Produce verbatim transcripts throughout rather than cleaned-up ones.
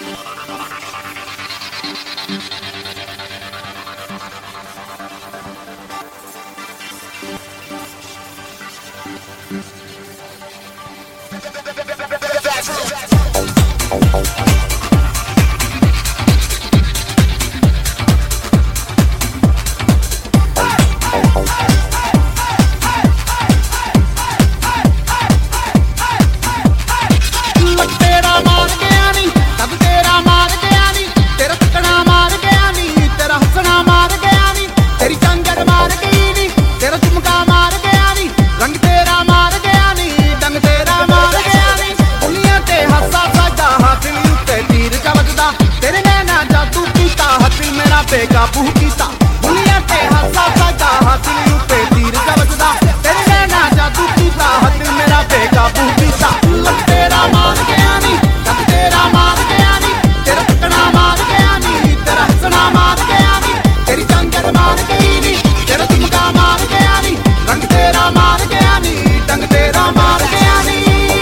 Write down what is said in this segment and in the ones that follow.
बेकाबू कीता दुनिया ते हासा सादा हासिल उते तीर जवजदा तेरे नैना जादू कीता दिल मेरा बेकाबू कीता लग तेरा मान गया नी लग तेरा मान गया नी तेरा टकना मार गया नी तेरा हंसना मार गया नी तेरी चांदर मार गई नी तेरा तुमका मार गया नी रंग तेरा मार गया नी डंग तेरा मार गया नी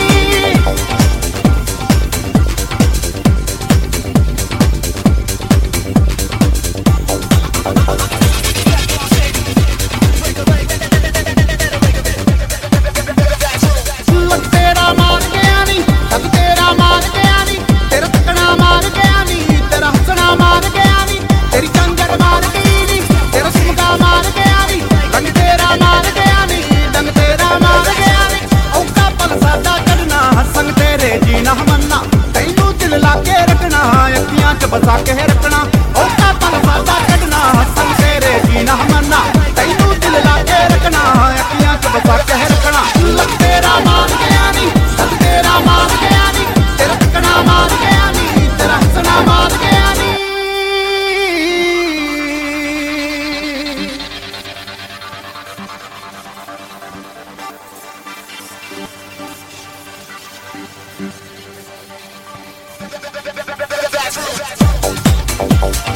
बसा के रखना औका पल सादा कढना हसन तेरे जीना मन्ना तैनू दिल ला के रखना अखियां च बसा के रखना लग तेरा मान गया नी सब तेरा मान गया नी तेरा टकना मान गया नी तेरा हंसना मान गया नी That's